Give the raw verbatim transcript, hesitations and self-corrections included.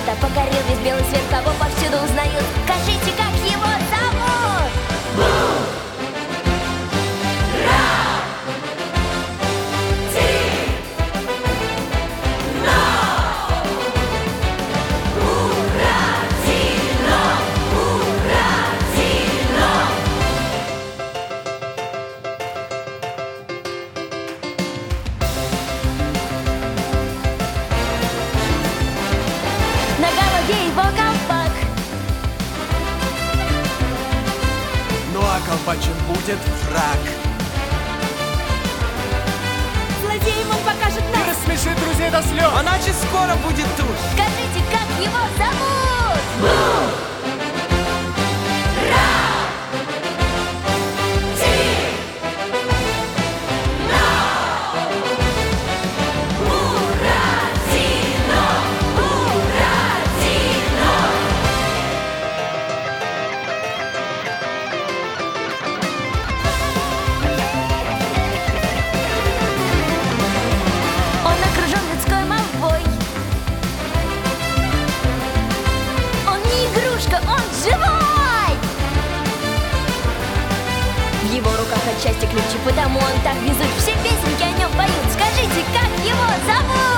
света покорил весь белый свет, кого повсюду узнают. Скажите, как его зовут? На голове его колпак. Ну а колпачен будет враг. Злодеям он покажет И нас. рассмешит друзей до слез. А значит, скоро будет тут. Скажите, как его зовут? Он окружен людской молвой. Он не игрушка, он живой! В его руках отчасти ключи, потому он так везуч. Все песенки о нем поют. Скажите, как его зовут?